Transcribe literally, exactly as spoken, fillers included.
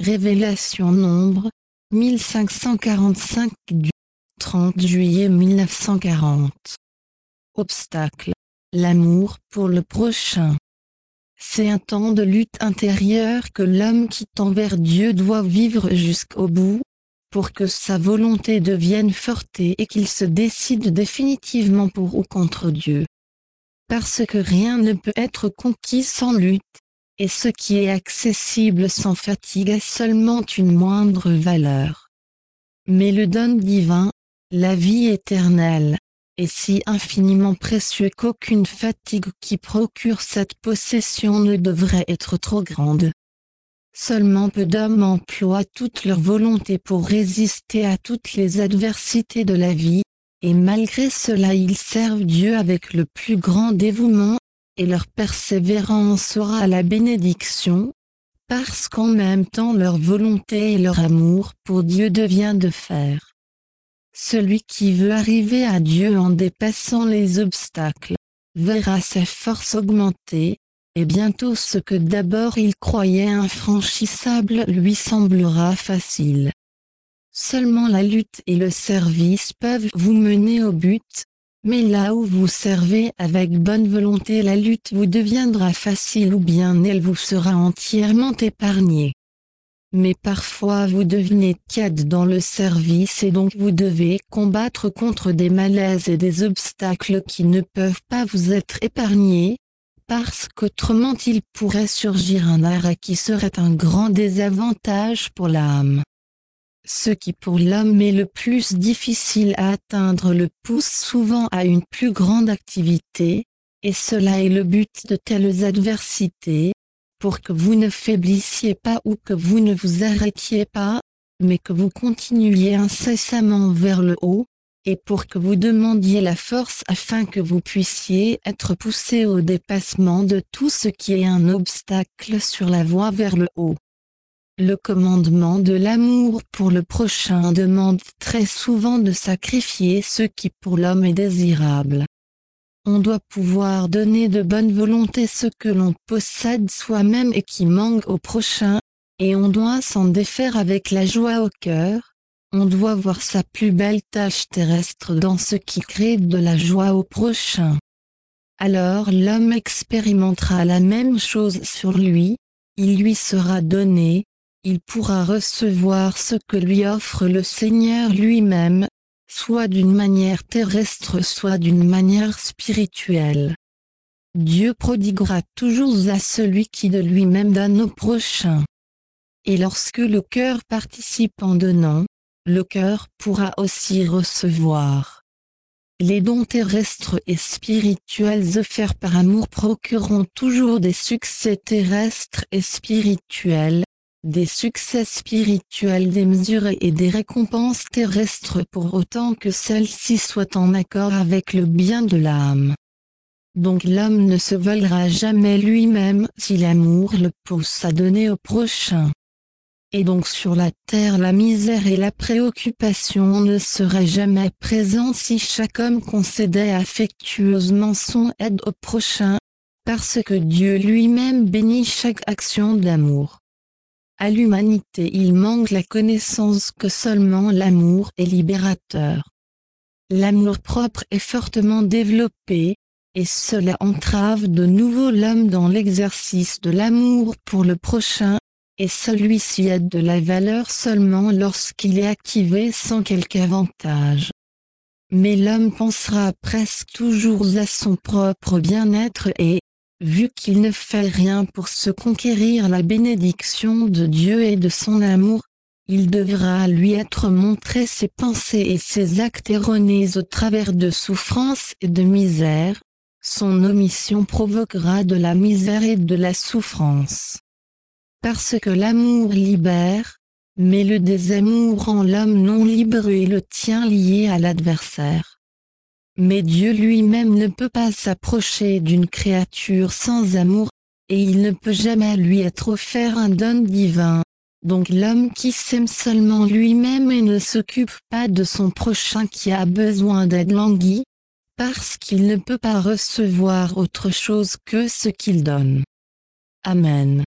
Révélation Nombre, mille cinq cent quarante-cinq du trente juillet mille neuf cent quarante. Obstacle. L'amour pour le prochain. C'est un temps de lutte intérieure que l'homme qui tend vers Dieu doit vivre jusqu'au bout, pour que sa volonté devienne forte et qu'il se décide définitivement pour ou contre Dieu. Parce que rien ne peut être conquis sans lutte, et ce qui est accessible sans fatigue a seulement une moindre valeur. Mais le don divin, la vie éternelle, est si infiniment précieux qu'aucune fatigue qui procure cette possession ne devrait être trop grande. Seulement peu d'hommes emploient toute leur volonté pour résister à toutes les adversités de la vie, et malgré cela ils servent Dieu avec le plus grand dévouement, et leur persévérance aura la bénédiction, parce qu'en même temps leur volonté et leur amour pour Dieu devient de fer. Celui qui veut arriver à Dieu en dépassant les obstacles, verra sa force augmenter, et bientôt ce que d'abord il croyait infranchissable lui semblera facile. Seulement la lutte et le service peuvent vous mener au but, mais là où vous servez avec bonne volonté la lutte vous deviendra facile ou bien elle vous sera entièrement épargnée. Mais parfois vous devenez tiède dans le service et donc vous devez combattre contre des malaises et des obstacles qui ne peuvent pas vous être épargnés, parce qu'autrement il pourrait surgir un arrêt qui serait un grand désavantage pour l'âme. Ce qui pour l'homme est le plus difficile à atteindre le pousse souvent à une plus grande activité, et cela est le but de telles adversités, pour que vous ne faiblissiez pas ou que vous ne vous arrêtiez pas, mais que vous continuiez incessamment vers le haut, et pour que vous demandiez la force afin que vous puissiez être poussé au dépassement de tout ce qui est un obstacle sur la voie vers le haut. Le commandement de l'amour pour le prochain demande très souvent de sacrifier ce qui pour l'homme est désirable. On doit pouvoir donner de bonne volonté ce que l'on possède soi-même et qui manque au prochain, et on doit s'en défaire avec la joie au cœur. On doit voir sa plus belle tâche terrestre dans ce qui crée de la joie au prochain. Alors l'homme expérimentera la même chose sur lui, il lui sera donné, il pourra recevoir ce que lui offre le Seigneur lui-même, soit d'une manière terrestre soit d'une manière spirituelle. Dieu prodiguera toujours à celui qui de lui-même donne au prochain. Et lorsque le cœur participe en donnant, le cœur pourra aussi recevoir. Les dons terrestres et spirituels offerts par amour procureront toujours des succès terrestres et spirituels, des succès spirituels démesurés et des récompenses terrestres pour autant que celles-ci soient en accord avec le bien de l'âme. Donc l'homme ne se volera jamais lui-même si l'amour le pousse à donner au prochain. Et donc sur la terre la misère et la préoccupation ne seraient jamais présents si chaque homme concédait affectueusement son aide au prochain, parce que Dieu lui-même bénit chaque action d'amour. À l'humanité il manque la connaissance que seulement l'amour est libérateur. L'amour propre est fortement développé, et cela entrave de nouveau l'homme dans l'exercice de l'amour pour le prochain, et celui-ci a de la valeur seulement lorsqu'il est activé sans quelque avantage. Mais l'homme pensera presque toujours à son propre bien-être et, vu qu'il ne fait rien pour se conquérir la bénédiction de Dieu et de son amour, il devra lui être montré ses pensées et ses actes erronés au travers de souffrances et de misère. Son omission provoquera de la misère et de la souffrance. Parce que l'amour libère, mais le désamour rend l'homme non libre et le tient lié à l'adversaire. Mais Dieu lui-même ne peut pas s'approcher d'une créature sans amour, et il ne peut jamais lui être offert un don divin. Donc l'homme qui s'aime seulement lui-même et ne s'occupe pas de son prochain qui a besoin d'aide languit, parce qu'il ne peut pas recevoir autre chose que ce qu'il donne. Amen.